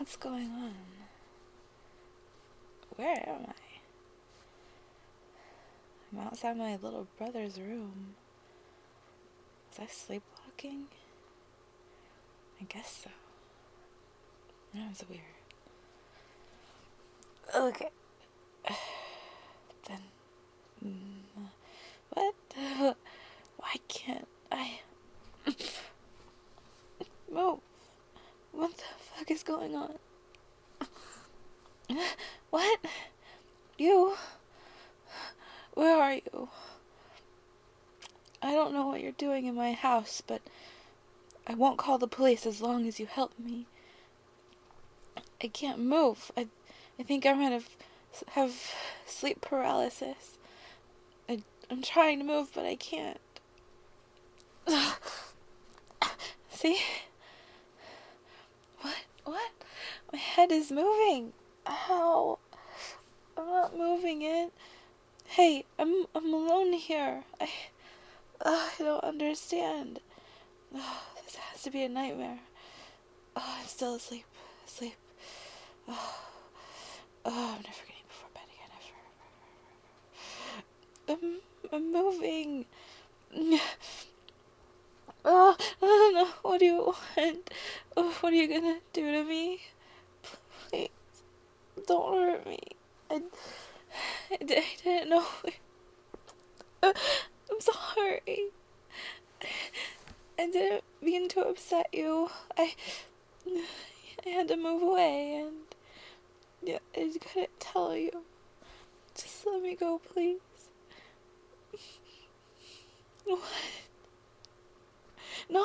What's going on? Where am I? I'm outside my little brother's room. Was I sleepwalking? I guess so. That was weird. Okay. Then... what? Why can't I... move? What the fuck is going on? What? You? Where are you? I don't know what you're doing in my house, but I won't call the police as long as you help me. I can't move. I think I might have sleep paralysis. I'm trying to move, but I can't. See? What? My head is moving. How? I'm not moving it. Hey, I'm alone here. I don't understand. This has to be a nightmare. I'm still asleep. I'm never getting before bed again. I'm moving. I don't know. What do you want? What are you gonna do to me? Please, don't hurt me. I didn't know. I'm sorry. I didn't mean to upset you. I had to move away, and yeah, I couldn't tell you. Just let me go, please. What? No,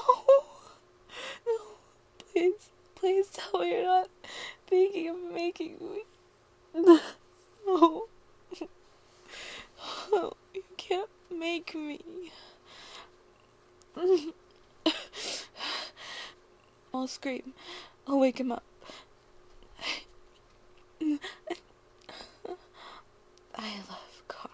please tell me you're not thinking of making me. No, you can't make me. I'll scream. I'll wake him up. I love cock.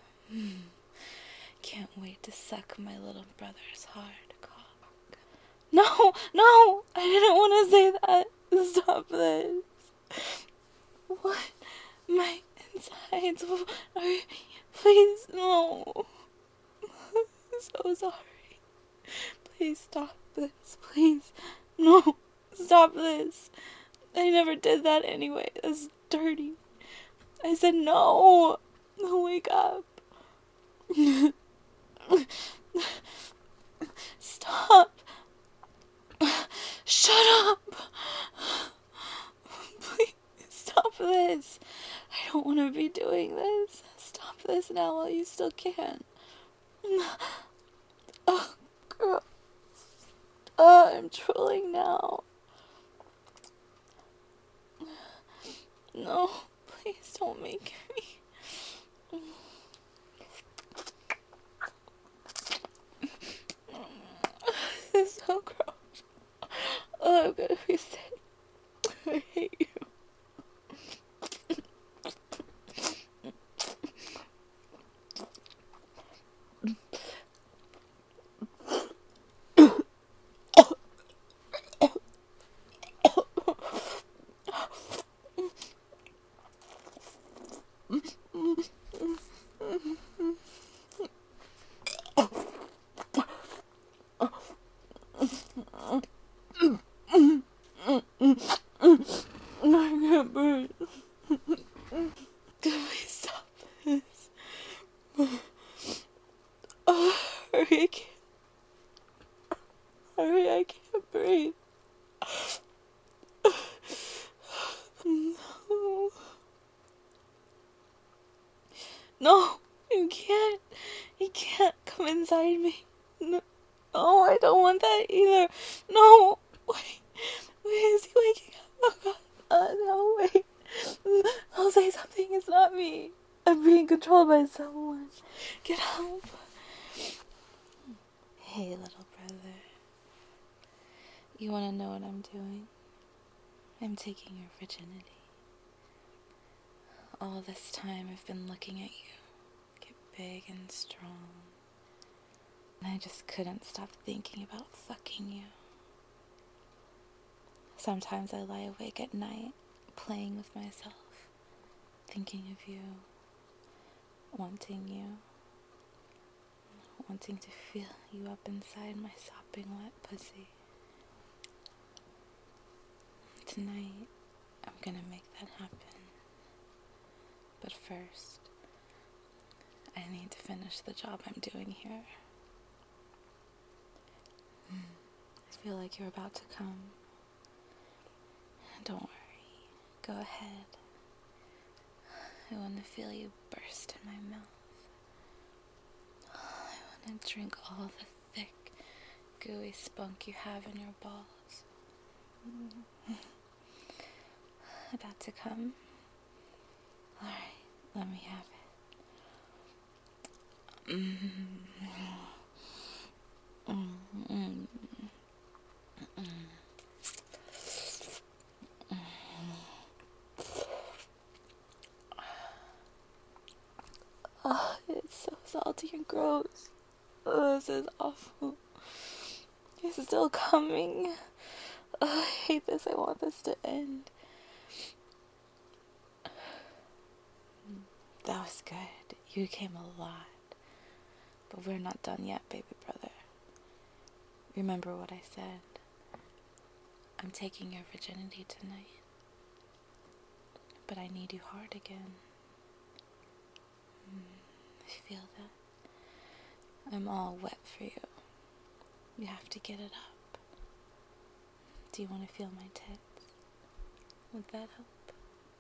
Can't wait to suck my little brother's hard cock. No, I didn't want to say that. Stop this. What? My insides are... Please, no. I'm so sorry. Please stop this. Please. No. Stop this. I never did that anyway. That's dirty. I said no. No, wake up. Stop. Shut up. Please stop this. I don't want to be doing this. Stop this now while you still can. Oh, girl. I'm drooling now. No, please don't make me. This is so gross. Oh, I'm gonna be sick. I hate you. I can't breathe. Please stop this. Oh, hurry, I can't breathe. No, you can't. You can't come inside me. No, I don't want that either. No, wait, is he waking up? Oh God, no, wait. I'll say something. It's not me. I'm being controlled by someone. Get help. Hey, little brother. You want to know what I'm doing? I'm taking your virginity. All this time I've been looking at you, get big and strong, and I just couldn't stop thinking about fucking you. Sometimes I lie awake at night, playing with myself, thinking of you, wanting to feel you up inside my sopping wet pussy. Tonight, I'm gonna make that happen. But first, I need to finish the job I'm doing here. I feel like you're about to come. Don't worry. Go ahead. I want to feel you burst in my mouth. I want to drink all the thick, gooey spunk you have in your balls. About to come? Alright, let me have it. Oh, it's so salty and gross. Oh, this is awful. It's still coming. Oh, I hate this. I want this to end. That was good. You came a lot. But we're not done yet, baby brother. Remember what I said. I'm taking your virginity tonight. But I need you hard again. I feel that. I'm all wet for you. You have to get it up. Do you want to feel my tits? Would that help?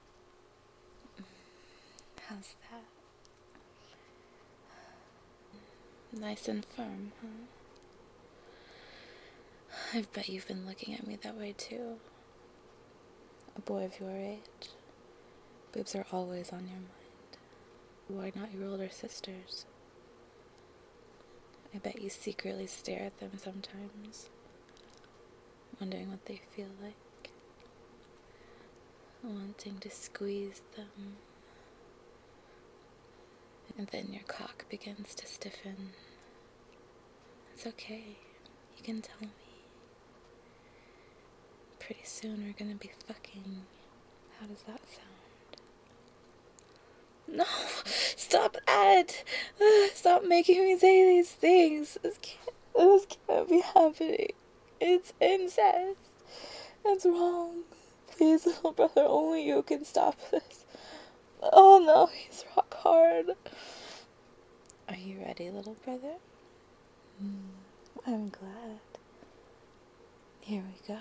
How's that? Nice and firm, huh? I bet you've been looking at me that way too. A boy of your age. Boobs are always on your mind. Why not your older sisters? I bet you secretly stare at them sometimes, wondering what they feel like, wanting to squeeze them, and then your cock begins to stiffen. It's okay, you can tell me. Pretty soon we're gonna be fucking. How does that sound? No! Stop that! Stop making me say these things. This can't be happening. It's incest. It's wrong. Please, little brother, only you can stop this. Oh no, he's rock hard. Are you ready, little brother? I'm glad. Here we go.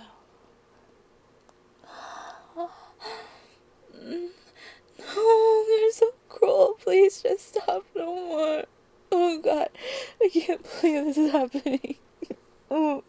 No, you're so cruel. Please just stop no more. Oh God, I can't believe this is happening. Oh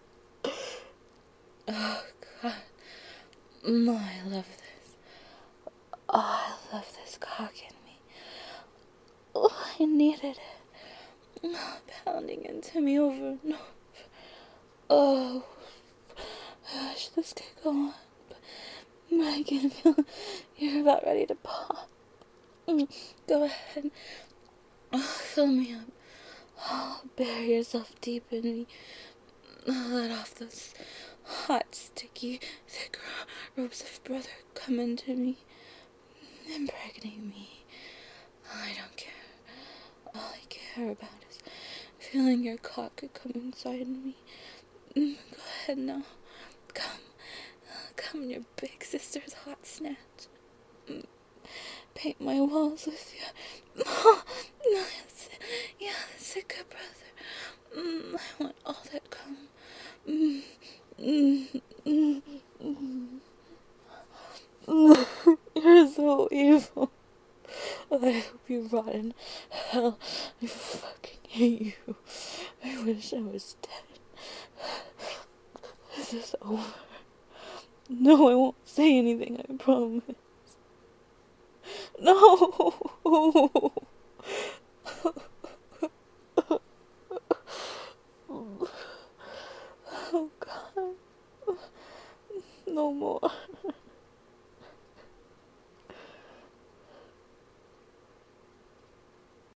God. Oh, I love this. Oh, I love this cock in me. Oh, I needed it. Oh, pounding into me over and over. Oh, gosh, this could go on. But I can feel you're about ready to pop. Go ahead. Oh, fill me up. Oh, bury yourself deep in me. Let off those hot, sticky, thick ropes of brother come into me. Impregnate me. I don't care. All I care about is feeling your cock come inside me. Go ahead now. Come in your big sister's hot snatch. Paint my walls with you. Oh, no, that's a good brother. I want all that cum. You're so evil. I hope you rot in hell. I fucking hate you. I wish I was dead. Is this over? No, I won't say anything, I promise. No!